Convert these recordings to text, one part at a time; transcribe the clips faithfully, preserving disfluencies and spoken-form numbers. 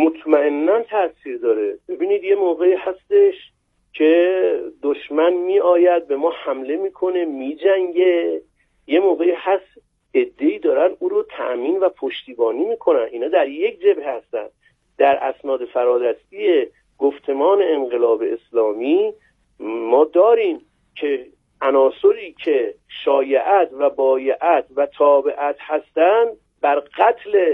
مطمئناً تأثیر داره. ببینید یه موقعی هستش که دشمن می آید به ما حمله میکنه، می جنگه. یه موقعی هست عده‌ای دارن او رو تأمین و پشتیبانی میکنن. اینا در یک جبهه هستن. در اسناد فرادستی گفتمان انقلاب اسلامی ما داریم که عناصری که شایعت و بایعت و تابعت هستند بر قتل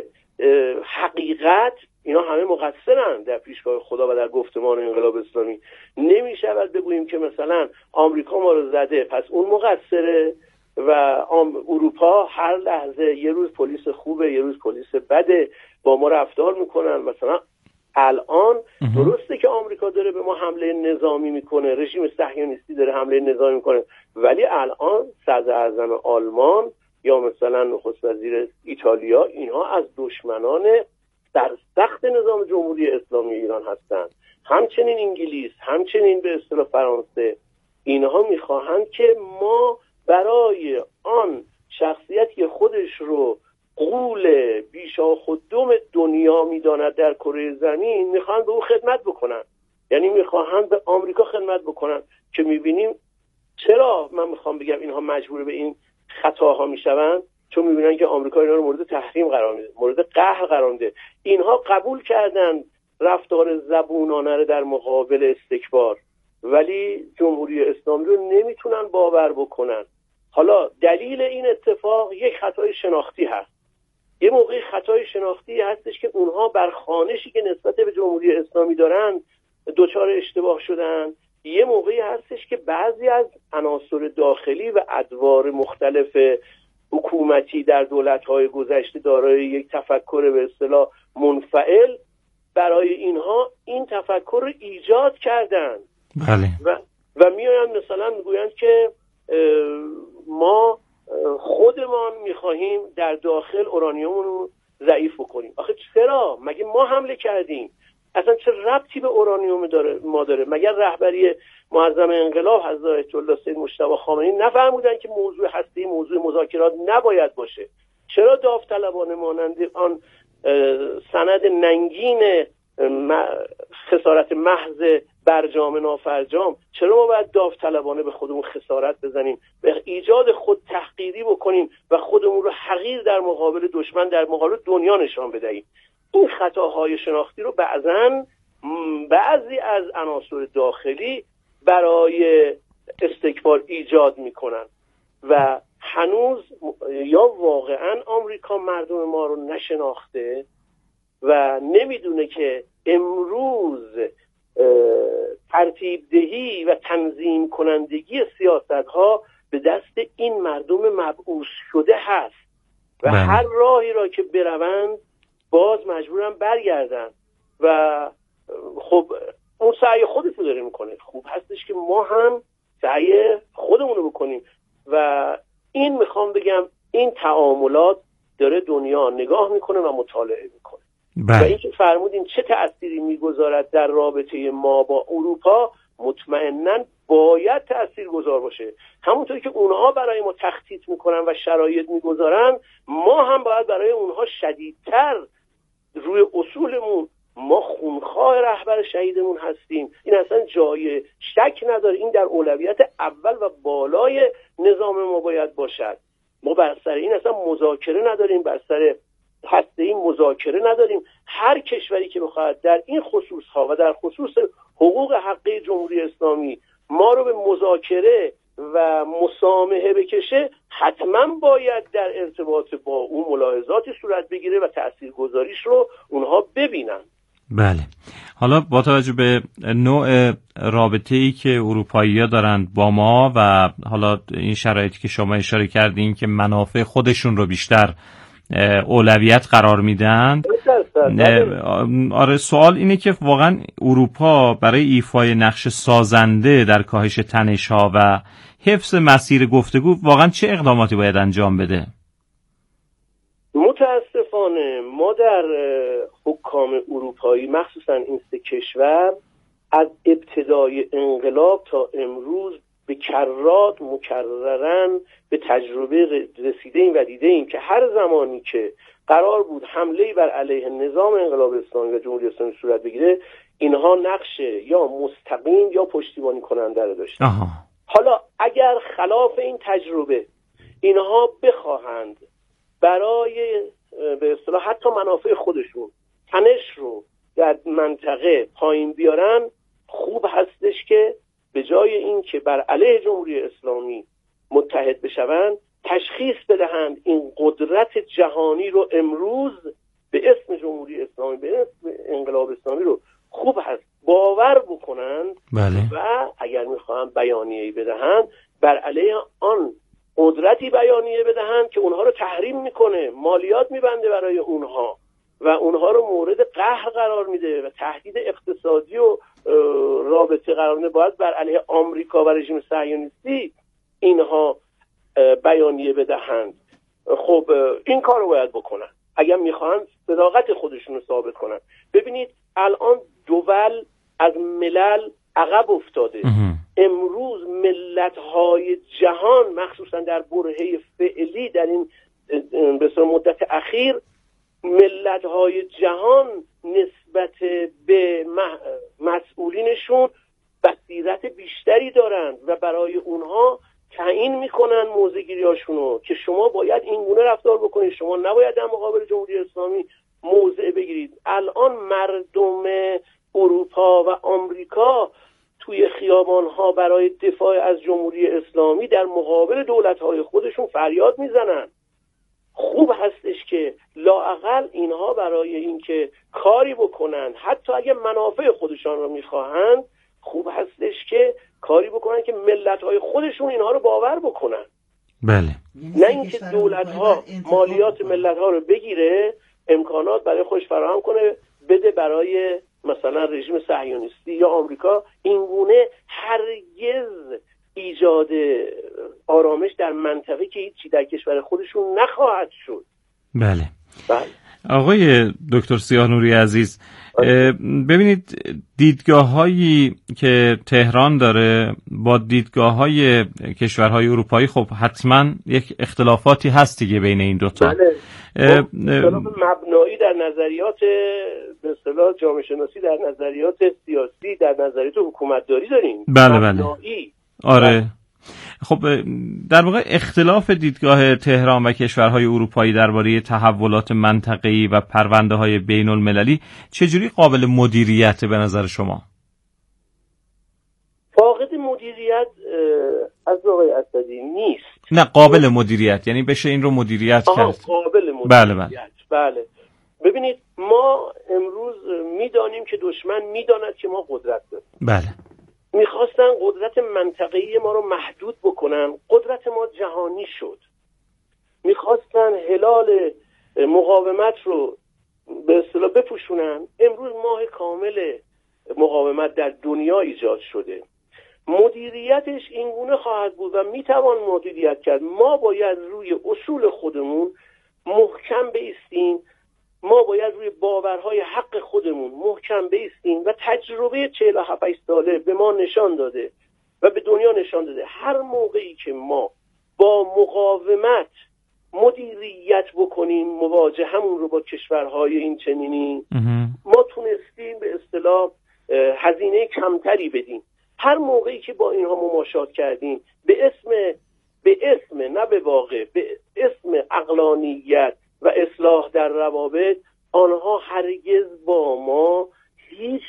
حقیقت، اینا همه مقصرن در پیشگاه خدا و در گفتمان انقلاب اسلامی. نمی شود بگوییم که مثلا آمریکا ما رو زده پس اون مقصره و اروپا هر لحظه یه روز پلیس خوبه یه روز پلیس بده با ما رفتار میکنن. مثلا الان درسته که آمریکا داره به ما حمله نظامی میکنه، رژیم صهیونیستی داره حمله نظامی میکنه، ولی الان صدر اعظم آلمان یا مثلا نخست وزیر ایتالیا اینها از دشمنان سرسخت نظام جمهوری اسلامی ایران هستند. همچنین انگلیس، همچنین به اصطلاح فرانسه، اینها میخواهند که ما برای آن شخصیتی خودش رو غول بیشاخ و دم دنیا میداند در کره زمین، میخواهند به او خدمت بکنن. یعنی میخواهند به آمریکا خدمت بکنن که میبینیم چرا من میخوام بگم اینها مجبور به این خطاها میشوند، چون میبینن که آمریکا اینا رو مورد تحریم قرار میده، مورد قهر قرار میده. اینها قبول کردن رفتار زبونانه رو در مقابل استکبار، ولی جمهوری اسلامی رو نمیتونن باور بکنن. حالا دلیل این اتفاق یک خطای شناختی هست. یه موقعی خطای شناختی هستش که اونها بر خوانشی که نسبت به جمهوری اسلامی دارن دچار اشتباه شدن. یه موقعی هستش که بعضی از عناصر داخلی و ادوار مختلف حکومتی در دولت‌های گذشته دارای یک تفکر به اصطلاح منفعل برای اینها این تفکر رو ایجاد کردن. بله. و و میآیند مثلا میگویند که ما خودمان میخواهیم در داخل اورانیوم رو ضعیف بکنیم. آخه چرا؟ مگه ما حمله کردیم؟ اصلا چه ربطی به اورانیوم داره ما داره؟ مگر رهبری معظم انقلاب حضرت آیت الله سید مجتبی خامنه‌ای نفرمودن که موضوع هستی موضوع مذاکرات نباید باشه؟ چرا داوطلبانه مانند آن سند ننگین خسارت محض برجام نافرجام، چرا ما باید داوطلبانه به خودمون خسارت بزنیم، به ایجاد خود تحقیری بکنیم و خودمون رو حقیر در مقابل دشمن، در مقابل دنیا نشان بدهیم؟ این خطاهای شناختی رو بعضن بعضی از عناصر داخلی برای استکبار ایجاد میکنن و هنوز یا واقعا آمریکا مردم ما رو نشناخته و نمیدونه که امروز ترتیب دهی و تنظیم کنندگی سیاست ها به دست این مردم مبعوث شده هست و بله. هر راهی را که بروند باز مجبورن برگردن و خب اون سعی خودش رو داره میکنه. خوب هستش که ما هم سعی خودمون رو بکنیم و این میخوام بگم این تعاملات داره دنیا نگاه میکنه و مطالعه میکنه بله. و این که فرمودین چه تأثیری میگذارد در رابطه ما با اروپا، مطمئناً باید تأثیر گذار باشه. همونطور که اونها برای ما تخطیط میکنن و شرایط میگذارن، ما هم باید برای اونها شدیدتر روی اصولمون، ما خونخواه رهبر شهیدمون هستیم، این اصلا جای شک نداره، این در اولویت اول و بالای نظام ما باید باشد. ما بر سر این اصلا مذاکره نداریم، بر سر هسته این مذاکره نداریم. هر کشوری که بخواهد در این خصوص ها و در خصوص حقوق حقی جمهوری اسلامی ما رو به مذاکره و مسامحه بکشه، حتما باید در ارتباط با اون ملاحظاتی صورت بگیره و تاثیرگذاریش رو اونها ببینن. بله. حالا با توجه به نوع رابطه‌ای که اروپایی‌ها دارند با ما و حالا این شرایطی که شما اشاره کردین که منافع خودشون رو بیشتر اولویت قرار میدن، آره سوال اینه که واقعا اروپا برای ایفای نقش سازنده در کاهش تنش‌ها و حفظ مسیر گفتگو واقعا چه اقداماتی باید انجام بده؟ متاسفانه ما در حکام اروپایی مخصوصا این سه کشور از ابتدای انقلاب تا امروز به کرات مکررن به تجربه رسیده ایم و دیده ایم که هر زمانی که قرار بود حمله‌ای بر علیه نظام انقلاب اسلامی و جمهوری اسلامی صورت بگیره، اینها نقش یا مستقیم یا پشتیبانی کننده رو داشتن. آها. حالا اگر خلاف این تجربه اینها بخواهند برای به اصطلاح حتی منافع خودشون تنش رو در منطقه پایین بیارن، خوب هستش که به جای این که بر علیه جمهوری اسلامی متحد بشوند، تشخیص بدهند این قدرت جهانی رو امروز به اسم جمهوری اسلامی، به اسم انقلاب اسلامی رو خوب هست باور بکنند. بله. و اگر میخواهند بیانیه‌ای بدهند، بر علیه آن قدرتی بیانیه بدهند که اونها رو تحریم میکنه، مالیات میبنده برای اونها و اونها رو مورد قهر قرار میده و تهدید اقتصادی و رابطه قرار میده. باید بر علیه آمریکا و رژیم صهیونیستی اینها بیانیه بدهند. خب این کار رو باید بکنن اگر میخوان صداقت خودشون رو ثابت کنن. ببینید الان دول از ملل عقب افتاده. امروز ملت‌های جهان مخصوصا در برهه فعلی در این به صورت مدت اخیر، ملت‌های جهان نسبت به مسئولینشون بصیرت بیشتری دارند و برای اونها تعیین میکنن موضع‌گیری‌هاشونو که شما باید این گونه رفتار بکنید، شما نباید در مقابل جمهوری اسلامی موضع بگیرید. الان مردم اروپا و آمریکا توی خیابان‌ها برای دفاع از جمهوری اسلامی در مقابل دولت‌های خودشون فریاد میزنن. خوب هستش که لااقل اینها برای اینکه کاری بکنن، حتی اگه منافع خودشان رو میخواهند، خوب هستش که کاری بکنن که ملت‌های خودشون اینها رو باور بکنن. بله. نه اینکه دولت‌ها مالیات ملت‌ها رو بگیره، امکانات برای خودش فراهم کنه بده برای مثلا رژیم صهیونیستی یا آمریکا. این گونه هرگز ایجاد آرامش در منطقه که هیچی در کشور خودشون نخواهد شد. بله. بله. آقای دکتر سیاهنوری عزیز، ببینید دیدگاه‌هایی که تهران داره با دیدگاه‌های کشورهای اروپایی خب حتما یک اختلافاتی هست دیگه بین این دوتا. بله. اختلاف مبنایی در نظریات به اصطلاح جامعه شناسی، در نظریات سیاسی، در نظریات حکومتداری داریم. بله بله. آره. خب در واقع اختلاف دیدگاه تهران و کشورهای اروپایی درباره تحولات منطقه‌ای و پرونده‌های بین‌المللی چجوری قابل مدیریت به نظر شما؟ فاقد مدیریت از آقای اسدی نیست. نه قابل مدیریت، یعنی بشه این رو مدیریت کرد. قابل مدیریت. بله بله. بله. ببینید ما امروز میدانیم که دشمن میداند که ما قدرت داریم. بله. میخواستن قدرت منطقه‌ای ما رو محدود بکنن، قدرت ما جهانی شد. میخواستن هلال مقاومت رو به اصطلاح بپوشونن، امروز ماه کامل مقاومت در دنیا ایجاد شده. مدیریتش این گونه خواهد بود و میتوان مدیریت کرد. ما باید روی اصول خودمون محکم بایستیم، ما باید روی باورهای حق خودمون محکم بایستیم و تجربه چهل و هفت ساله به ما نشان داده و به دنیا نشان داده هر موقعی که ما با مقاومت مدیریت بکنیم مواجهمون رو با کشورهای این چنینی، ما تونستیم به اصطلاح هزینه کمتری بدیم. هر موقعی که با اینها مماشات کردیم به اسم به اسم نه به واقع به اسم عقلانیت و اصلاح در روابط، آنها هرگز با ما هیچ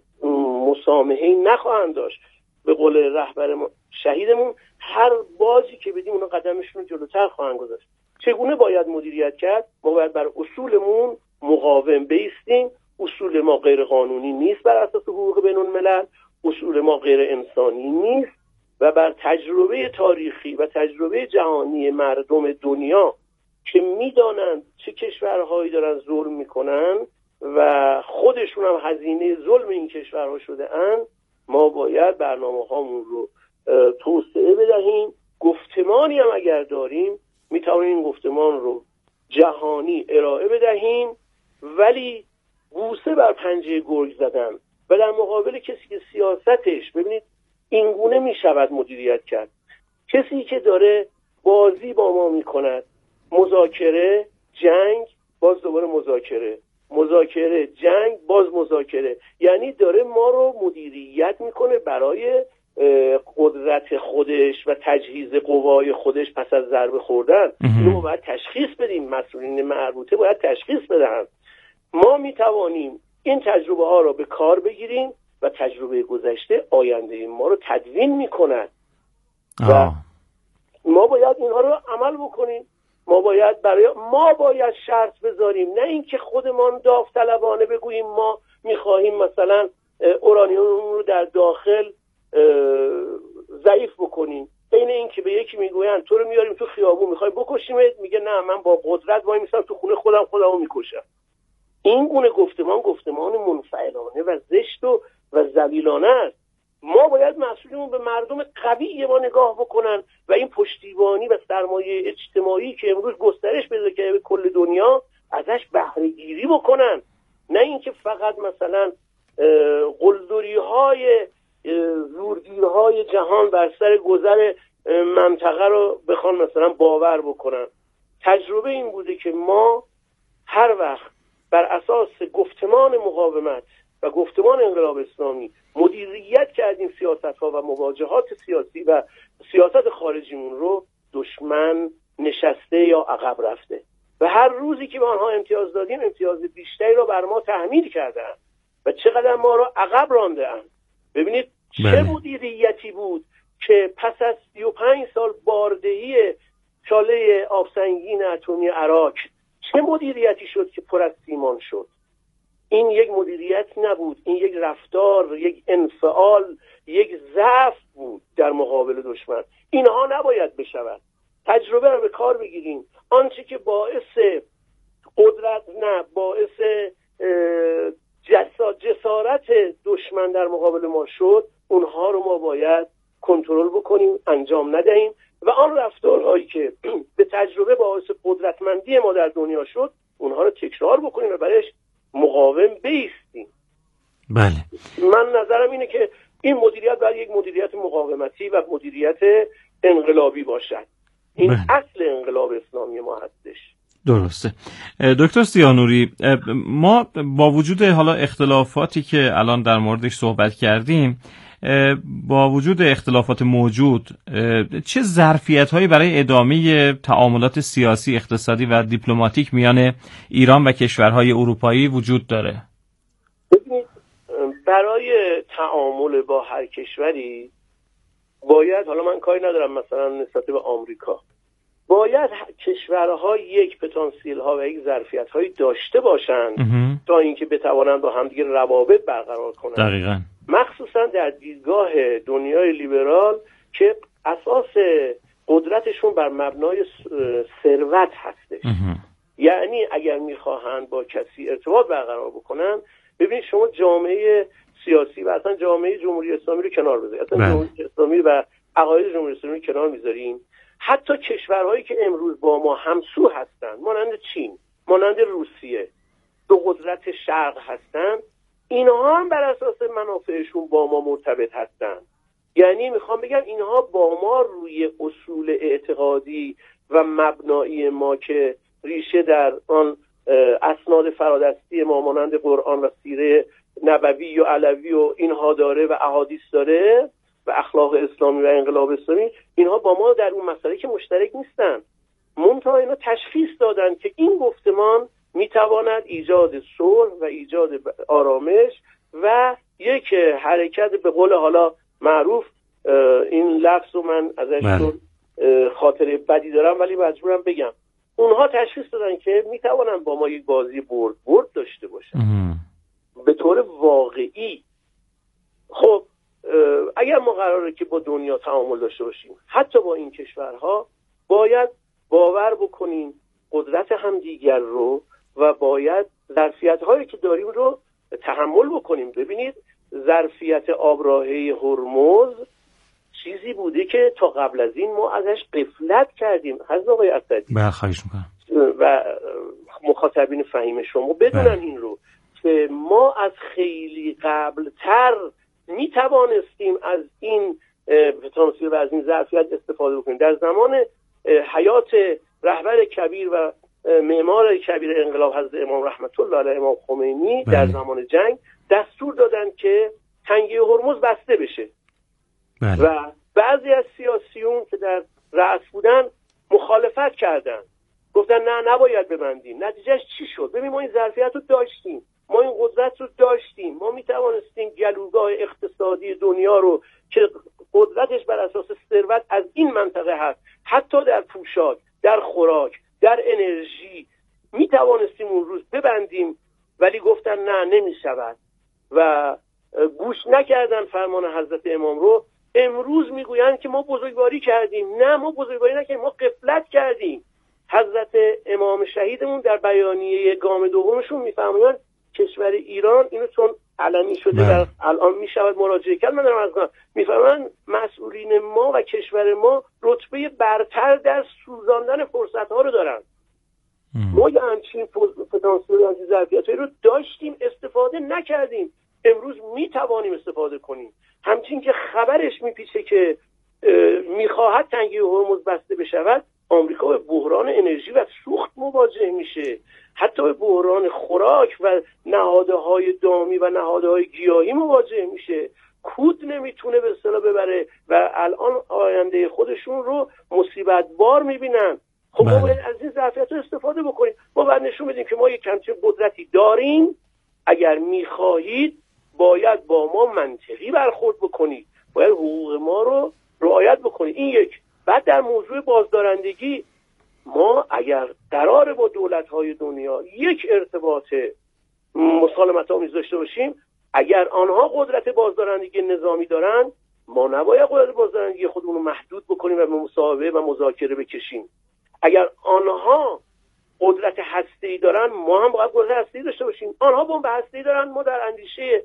مسامحه‌ای نخواهند داشت. به قول رهبر ما شهیدمون، هر بازی که بدیم اونا قدمشون رو جلوتر خواهند گذاشت. چگونه باید مدیریت کرد؟ ما باید بر اصولمون مقاوم بایستیم. اصول ما غیر قانونی نیست بر اساس حقوق بین الملل، اصول ما غیر انسانی نیست و بر تجربه تاریخی و تجربه جهانی مردم دنیا که میدانند چه کشورهایی دارن ظلم میکنن و خودشون هم هزینه ظلم این کشورها شده اند، ما باید برنامه هامون رو توسعه بدهیم. گفتمانی هم اگر داریم میتوانیم این گفتمان رو جهانی ارائه بدهیم، ولی بوسه بر پنجه گرگ زدن و در مقابل کسی که سیاستش ببینید این گونه میشود مدیریت کرد، کسی که داره بازی با ما میکند، مذاکره، جنگ باز دوباره مذاکره، مذاکره، جنگ، باز مذاکره. یعنی داره ما رو مدیریت میکنه برای قدرت خودش و تجهیز قوای خودش پس از ضربه خوردن. اینو باید تشخیص بدیم، مسئولین مربوطه باید تشخیص بدن. ما میتوانیم این تجربه ها رو به کار بگیریم و تجربه گذشته آینده ما رو تدوین میکند و ما باید اینها رو عمل بکنیم. ما باید برای ما باید شرط بذاریم، نه اینکه خودمان داوطلبانه بگوییم ما میخواهیم مثلا اورانیوم رو در داخل ضعیف بکنیم. این این که به یکی میگوین تو رو میاریم تو خیابون میخوای بکشیمت، میگه نه من با قدرت وای میسم تو خونه خودم خودمو میکشم. این گونه گفتمان گفتمان منفعلانه و زشت و و ذلیلانه است. ما باید مسئولین به مردم قوی ما نگاه بکنن و این پشتیبانی و سرمایه اجتماعی که امروز گسترش پیدا کرده به کل دنیا ازش بهره گیری بکنن، نه اینکه فقط مثلا قلدری های زورگیرهای جهان بر سر گذر منطقه رو بخوان مثلا باور بکنن. تجربه این بوده که ما هر وقت بر اساس گفتمان مقاومت و گفتمان انقلاب اسلامی مدیریت کردیم سیاست‌ها و مواجهات سیاسی و سیاست خارجیمون رو، دشمن نشسته یا عقب رفته و هر روزی که به آنها امتیاز دادیم امتیاز بیشتری رو بر ما تحمیل کردن و چقدر ما رو عقب رانده‌اند. ببینید چه مدیریتی بود که پس از سی و پنج سال باردهی چاله آبسنگین اتمی عراق چه مدیریتی شد که پر از سیمان شد. این یک مدیریت نبود، این یک رفتار، یک انفعال، یک ضعف بود در مقابل دشمن. اینها نباید بشود. تجربه رو به کار بگیریم. آنچه که باعث قدرت نه باعث جسارت دشمن در مقابل ما شد، اونها رو ما باید کنترل بکنیم، انجام ندهیم و آن رفتارهایی که به تجربه باعث قدرتمندی ما در دنیا شد اونها رو تکرار بکنیم و برایش مقاوم بایستیم. بله. من نظرم اینه که این مدیریت باید یک مدیریت مقاومتی و مدیریت انقلابی باشد. این بله. اصل انقلاب اسلامی ما هستش. درسته. دکتر سیانوری، ما با وجود حالا اختلافاتی که الان در موردش صحبت کردیم، با وجود اختلافات موجود چه ظرفیت‌هایی برای ادامه تعاملات سیاسی، اقتصادی و دیپلماتیک میان ایران و کشورهای اروپایی وجود داره؟ ببینید، برای تعامل با هر کشوری باید، حالا من کاری ندارم مثلا نسبت به آمریکا، باید کشورها یک پتانسیل ها و یک ظرفیت هایی داشته باشند تا اینکه بتوانند با همدیگه روابط برقرار کنند. دقیقاً. مخصوصا در دیدگاه دنیای لیبرال که اساس قدرتشون بر مبنای ثروت هستش. یعنی اگر میخواهند با کسی ارتباط برقرار بکنن، ببینید شما جامعه سیاسی و اصلا جامعه جمهوری اسلامی رو کنار بذارید، اصلا جمهوری اسلامی و عقاید جمهوری اسلامی رو کنار میذاریم، حتی کشورهایی که امروز با ما همسو هستند، مانند چین، مانند روسیه، دو قدرت شرق هستند، اینها هم بر اساس منافعشون با ما مرتبط هستند. یعنی میخوام بگم اینها با ما روی اصول اعتقادی و مبنایی ما که ریشه در آن اسناد فرادستی ما مانند قرآن و سیره نبوی و علوی و اینها داره و احادیث داره و اخلاق اسلامی و انقلاب اسلامی، اینها با ما در اون مسئله که مشترک نیستن. منتها اینا تشخیص دادن که این گفتمان میتواند ایجاد صلح و ایجاد آرامش و یک حرکت، به قول حالا معروف، این لفظ رو من ازش خاطره بدی دارم ولی مجبورم بگم، اونها تشخیص دادن که میتوانن با ما یک بازی برد برد داشته باشن به طور واقعی. خب اگر ما قراره که با دنیا تعامل داشته باشیم، حتی با این کشورها، باید باور بکنیم قدرت همدیگر رو و باید ظرفیت‌هایی که داریم رو تحمل بکنیم. ببینید ظرفیت آبراهه هرمز چیزی بوده که تا قبل از این ما ازش غفلت کردیم. حضرت آقای اسدی بله خواهش میکنم و مخاطبین فهیم شما بدونن این رو که ما از خیلی قبلتر می توانستیم از این پتانسیل و از این ظرفیت استفاده بکنیم. در زمان حیات رهبر کبیر و معمار کبیر انقلاب حضرت امام رحمت الله علیه امام خمینی بله. در زمان جنگ دستور دادن که تنگه هرمز بسته بشه بله. و بعضی از سیاسیون که در رأس بودن مخالفت کردن، گفتن نه نباید ببندیم. نتیجهش چی شد؟ ببین ما این ظرفیت رو داشتیم، ما این قدرت رو داشتیم، ما میتوانستیم گلوگاه اقتصادی دنیا رو که قدرتش بر اساس ثروت از این منطقه هست، حتی در پوشاک، در خوراک، در انرژی میتوانستیم اون روز ببندیم، ولی گفتن نه نمیشود و گوش نکردن فرمان حضرت امام رو. امروز میگویند که ما بزرگواری کردیم. نه، ما بزرگواری نکردیم، ما غفلت کردیم. حضرت امام شهیدمون در بیانیه گام دومشون میفرمایند کشور ایران، اینو چون علنی شده در الان میشود مراجعه کرد، من دارم از کنم، میفرمایند مسئولین ما و کشور ما رتبه برتر در سوزاندن فرصت ها رو دارن. ما یه همچین پتانسیل و همچین ظرفیتایی رو داشتیم، استفاده نکردیم. امروز میتوانیم استفاده کنیم. همچین که خبرش میپیچه که میخواهد تنگه هرمز بسته بشود، آمریکا به بحران انرژی و سوخت مواجه میشه، حتی به بحران خوراک و نهادهای دامی و نهادهای گیاهی مواجه میشه. کود نمیتونه به اصطلاح ببره و الان آینده خودشون رو مصیبت بار میبینن. خب ما باید از این ظرفیت رو استفاده بکنیم. ما باید نشون بدیم که ما یک همچین قدرتی داریم. اگر میخواهید باید با ما منطقی برخورد بکنید، باید حقوق ما رو رعایت بکنید. این یک. بعد در موضوع بازدارندگی، ما اگر قراره با دولت‌های دنیا یک ارتباط مسالمت‌آمیز داشته باشیم، اگر آنها قدرت بازدارندگی نظامی دارن، ما نباید قدرت بازدارندگی خودمون رو محدود بکنیم و به مصاحبه و مذاکره بکشیم. اگر آنها قدرت هسته‌ای دارن، ما هم باید قدرت هسته‌ای داشته باشیم. آنها بمب هسته‌ای دارن، ما در اندیشه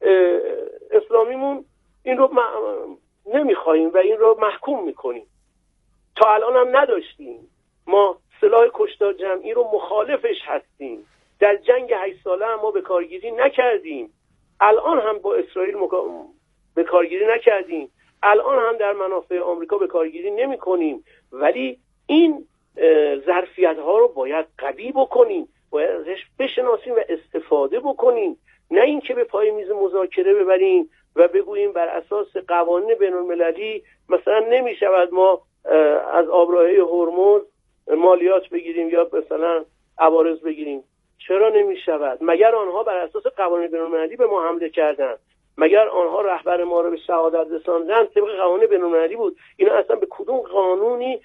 اسلامیمون این رو نمیخوایم و این رو محکوم میکنیم. تا الان هم نداشتیم. ما سلاح کشتار جمعی رو مخالفش هستیم. در جنگ هشت ساله هم ما به کارگیری نکردیم. الان هم با اسرائیل مکا... به کارگیری نکردیم. الان هم در منافع آمریکا به کارگیری نمی کنیم. ولی این ظرفیت ها رو باید قوی بکنیم، باید ازش بشناسیم و استفاده بکنیم. نه اینکه به پای میز مذاکره ببریم و بگوییم بر اساس قوانین بین المللی مثلا نمی شود ما از آبراهه هرمز مالیات بگیریم یا مثلا عوارض بگیریم. چرا نمی شود؟ مگر آنها بر اساس قوانین بین المللی به ما حمله کردن؟ مگر آنها رهبر ما رو به شهادت رساندن؟ طبق قوانین بین المللی بود. اینا اصلا به کدوم قانونی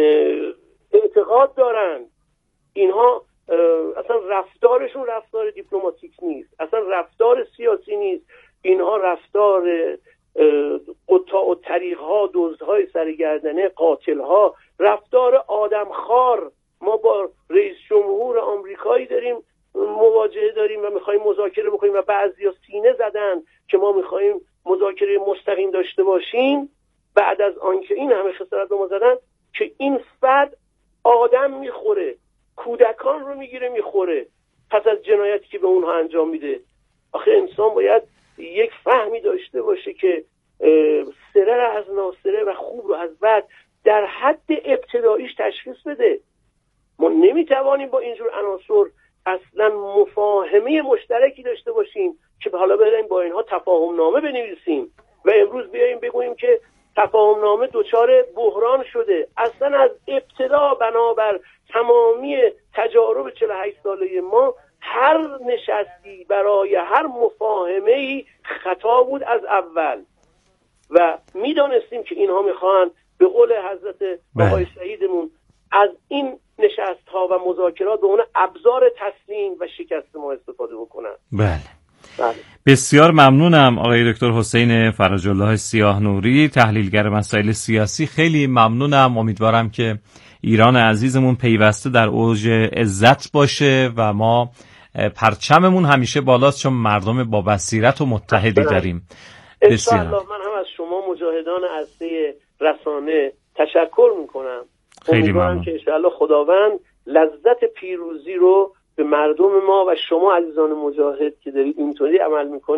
اعتقاد دارن؟ اینها اصلا رفتارشون رفتار دیپلماتیک نیست، اصلا رفتار سیاسی نیست. اینها رفتار قطاع و طریق‌ها، دزدهای سرگردنه، قاتل‌ها، رفتار آدمخوار. ما با رئیس جمهور آمریکایی داریم مواجهه داریم و می‌خوایم مذاکره بکنیم و بعضیا سینه زدن که ما می‌خوایم مذاکره مستقیم داشته باشیم. بعد از آنکه این همه خسارت به ما زدن که این فرد آدم میخوره، کودکان رو میگیره میخوره، پس از جنایتی که به اونها انجام میده. آخه انسان باید یک فهمی داشته باشه که سره را از ناسره و خوب رو از بد در حد ابتداییش تشخیص بده. ما نمیتوانیم با اینجور عناصر اصلا مفاهمه مشترکی داشته باشیم که حالا بریم با اینها تفاهم نامه بنویسیم و امروز بیاییم بگوییم که تفاهم نامه دچار بحران شده. اصلا از ابتدا بنابر تمامی تجارب چهل و هشت ساله ما هر نشستی برای هر مفاهمه‌ای خطا بود از اول و میدانستیم که اینها میخوان به قول حضرت آقای سعیدمون از این نشست ها و مذاکرات به اون ابزار تسلیم و شکست ما استفاده بکنن. بله. بله. بسیار ممنونم آقای دکتر حسین فرج الله سیاه نوری، تحلیلگر مسائل سیاسی. خیلی ممنونم. امیدوارم که ایران عزیزمون پیوسته در اوج عزت باشه و ما پرچممون همیشه بالاست، چون مردم با بصیرت و متحدی داریم. بسیار من هم از شما مجاهدان عرصه رسانه تشکر میکنم. خیلی ممنون که انشاءالله خداوند لذت پیروزی رو به مردم ما و شما عزیزان مجاهد که دارید اینطوری عمل میکنید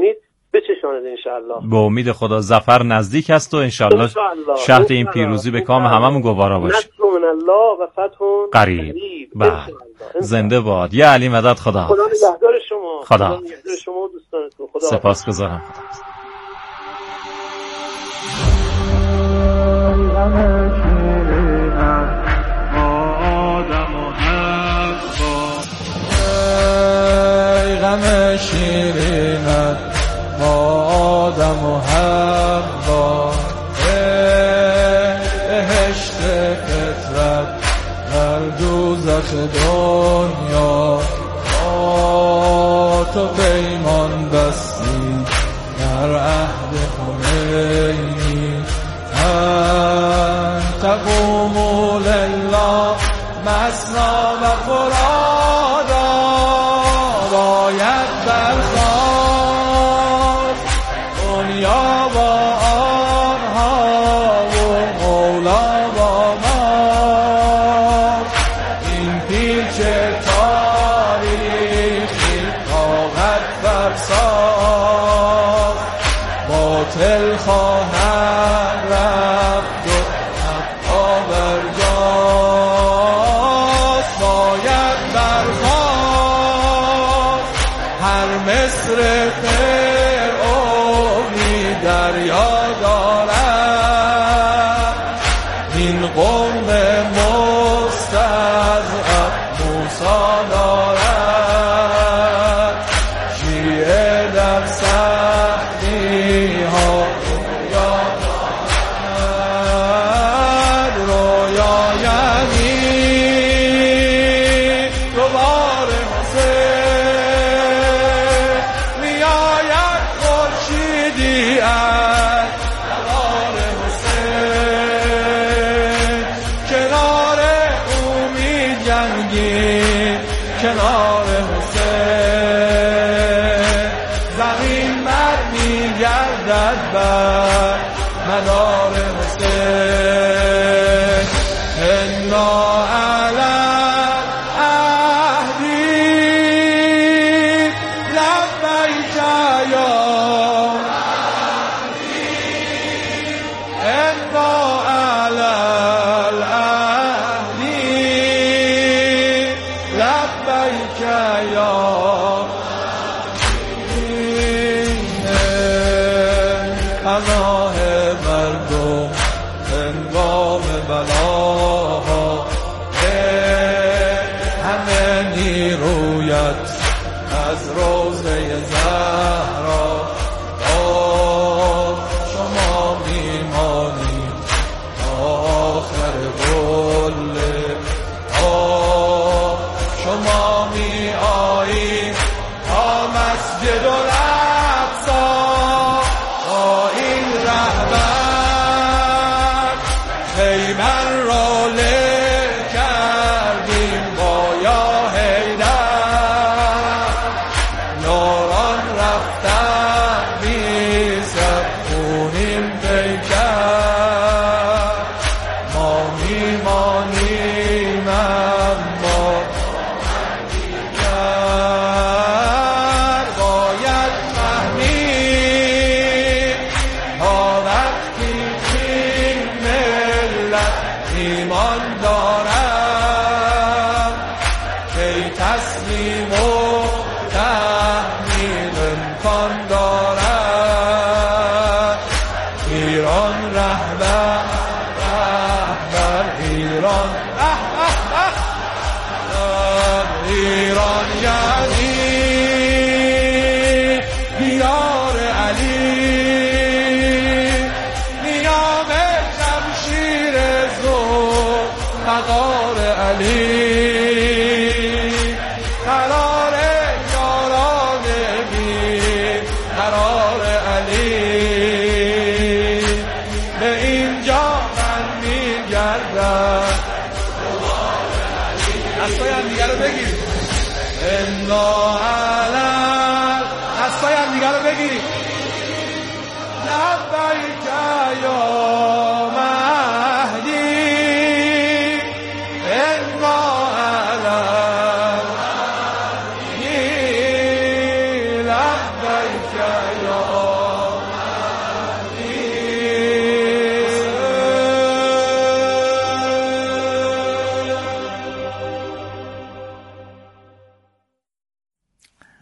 بچشاند انشالله. به امید خدا ظفر نزدیک است و انشالله شهد این پیروزی به کام هممون گوارا باشه. نصر من الله و فتح قریب. بله. زنده باد. یا علی مدد. خدا خدا نگهدار شما. خدا نگهدار شما و دوستانتون. خدا سپاسگزارم. غم شیرینت ما آدم و حوا، بهشت فطرت در دوزخ دنیا، با تو پیمان بستی در عهد خمینی، ان تقوموا لله مثنی و فرادا، باید برخاست دنیا با آنها و مولا با ما، این پیچ تاریخی طاقت فرساست، باطل خواهد رفت و حقا برجاست، باید برخاست هر مصر فرعونی دریا دارد، این قوم مستضعف موسی دارد، شیعه در سختی ها رویا دارد، رویا یعنی دوباره حسین میآید خورشیدی از نوار حسین، کنار او می جنگی کنار حسین، زمین بر می گردد بر مدار حسین، انا علی عهدی لبیک یا انا علی العهدی لبیک یا پناه مردم هنگام بلاها، همه نیرویت از روضه زهرا، شما میمانی تا آخر قله، شما می آیید تا مسجد الاقصی، با این رهبر خیبر را له کردیم با یا حیدر، یاران رفتن بی سر خونین پیکر، ما میمانیم اما باید فهمید تا وقتی این ملت ایمان دارد، کی تسلیم و تحمیل امکان دارد، ایران رهبر رهبر ایران اه اه اه ایران یعنی دیار علی، نیام شمشیر زور مقار علی، قرار یاران بی قرار علی، به اینجا من میگردم دستای هم دیگر رو بگیرید، انا علم دستای هم دیگر رو بگیرید، لبیک یا مهدی انا علم لبیک یا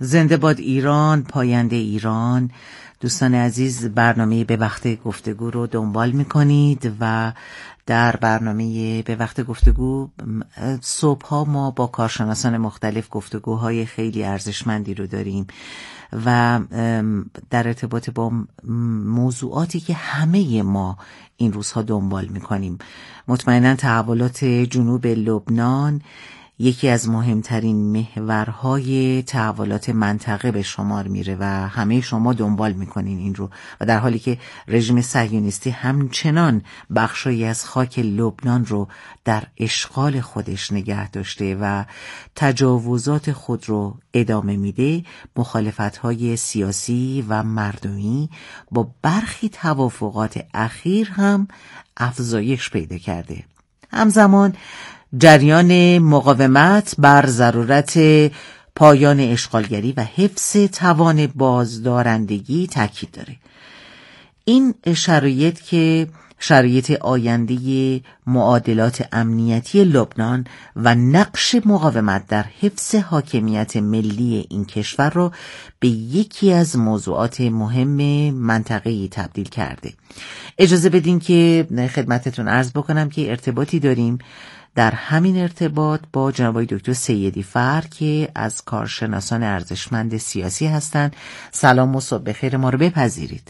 زنده باد ایران، پاینده ایران. دوستان عزیز، برنامه به وقت گفتگو رو دنبال میکنید و در برنامه به وقت گفتگو صبحها ما با کارشناسان مختلف گفتگوهای خیلی ارزشمندی رو داریم و در ارتباط با موضوعاتی که همه ما این روزها دنبال میکنیم. مطمئناً تحولات جنوب لبنان یکی از مهمترین محورهای تحولات منطقه به شمار میره و همه شما دنبال میکنین این رو، و در حالی که رژیم صهیونیستی همچنان بخشی از خاک لبنان رو در اشغال خودش نگه داشته و تجاوزات خود رو ادامه میده، مخالفت‌های سیاسی و مردمی با برخی توافقات اخیر هم افزایش پیدا کرده. همزمان جریان مقاومت بر ضرورت پایان اشغالگری و حفظ توان بازدارندگی تاکید داره. این شرایط که شرایط آینده معادلات امنیتی لبنان و نقش مقاومت در حفظ حاکمیت ملی این کشور را به یکی از موضوعات مهم منطقه‌ای تبدیل کرده. اجازه بدین که خدمتتون عرض بکنم که ارتباطی داریم در همین ارتباط با جناب دکتر سیدی فر که از کارشناسان ارزشمند سیاسی هستند. سلام و صبح بخیر ما رو بپذیرید.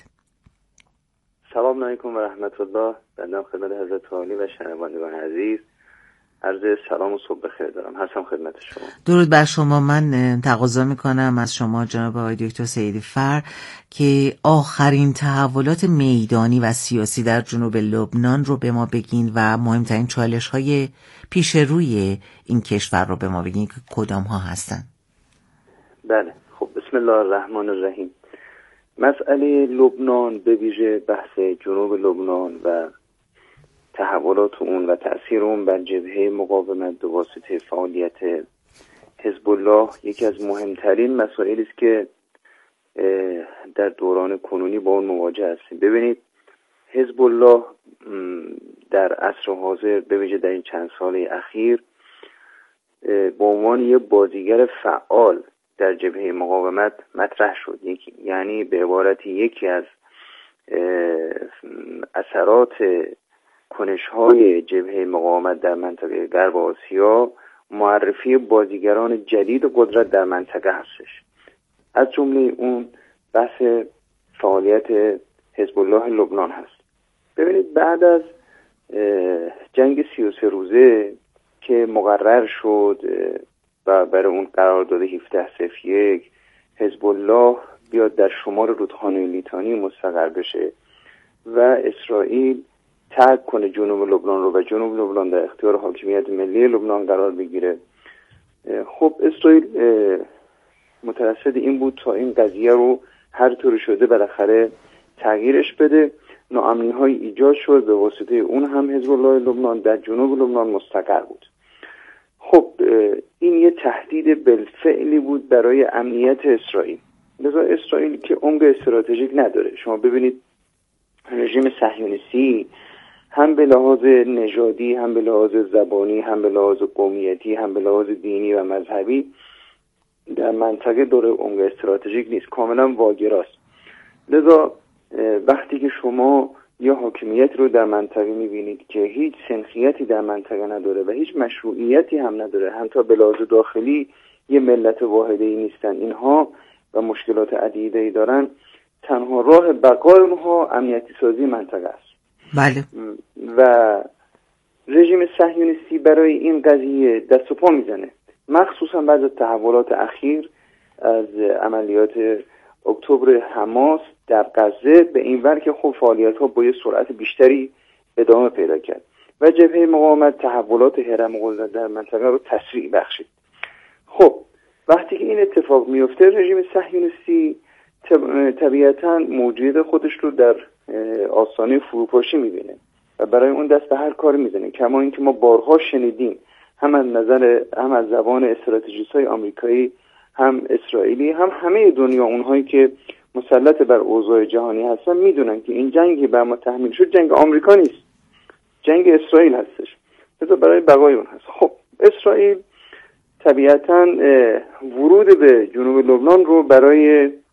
سلام علیکم و رحمت الله. بنده خدمت حضرت عالی و شنوندگان عزیز عرض سلام و صبح بخیر دارم. هستم خدمت شما. درود بر شما. من تقاضا میکنم از شما جناب آقای دکتر سیدی فر که آخرین تحولات میدانی و سیاسی در جنوب لبنان رو به ما بگین و مهمترین چالش های پیش روی این کشور رو به ما بگین که کدام ها هستن. بله، خب بسم الله الرحمن الرحیم. مسئله لبنان، به ویژه بحث جنوب لبنان و تحولات اون و تأثیر اون بر جبهه مقاومت به واسطه فعالیت حزب الله، یکی از مهمترین مسائلی است که در دوران کنونی با اون مواجه هستیم. ببینید، حزب الله در عصر حاضر، به ویژه در این چند سال اخیر، به عنوان یک بازیگر فعال در جبهه مقاومت مطرح شد. یعنی به عبارتی یکی از اثرات کنش‌های جبهه مقاومت در منطقه غرب آسیا معرفی بازیگران جدید قدرت در منطقه هستش. از جمله اون بحث فعالیت حزب الله لبنان هست. ببینید، بعد از جنگ سی و سه روزه که مقرر شد و برای اون قرارداد هفده صفر یک حزب الله بیاد در شمال رودخانه لیتانی مستقر بشه و اسرائیل ترک کنه جنوب لبنان رو و جنوب لبنان در اختیار حاکمیت ملی لبنان قرار بگیره، خب اسرائیل مترصد این بود تا این قضیه رو هر طور شده بالاخره تغییرش بده. ناامنی های ایجاد شد، به واسطه اون هم حزب الله لبنان در جنوب لبنان مستقر بود. خب این یه تهدید بالفعلی بود برای امنیت اسرائیل. لذا اسرائیل که عمق استراتژیک نداره. شما ببینید رژیم صهیونیستی هم به لحاظ نژادی، هم به لحاظ زبانی، هم به لحاظ قومیتی، هم به لحاظ دینی و مذهبی در منطقه داره عمق استراتژیک نیست، کاملا واگراست. لذا وقتی که شما یا حاکمیت رو در منطقه میبینید که هیچ سنخیتی در منطقه نداره و هیچ مشروعیتی هم نداره، حتی به لحاظ داخلی یه ملت واحده‌ای نیستن اینها و مشکلات عدیده‌ای دارن، تنها راه بقای اونها امنیتی سازی منطقه است. بله. و رژیم صهیونیستی برای این قضیه دست و پا میزنه، مخصوصا بعد از تحولات اخیر از عملیات اکتبر حماس در غزه به این ور که خب فعالیت‌ها با یه سرعت بیشتری ادامه پیدا کرد و جبهه مقاومت تحولات هرم قدرت در منطقه رو تسریع بخشید. خب وقتی که این اتفاق میفته، رژیم صهیونیستی طبیعتاً موجودیت خودش رو در آستانه فروپاشی میبینه و برای اون دست به هر کاری میزنه. کما اینکه ما بارها شنیدیم هم از نظر هم از زبان استراتژیست‌های آمریکایی، هم اسرائیلی، هم همه دنیا، اونهایی که مسلط بر اوضاع جهانی هستن، میدونن که این جنگی بر ما تحمیل شد جنگ آمریکا نیست، جنگ اسرائیل هستش. لذا برای بقای اون هست. خب اسرائیل طبیعتاً ورود به جنوب لبنان رو برای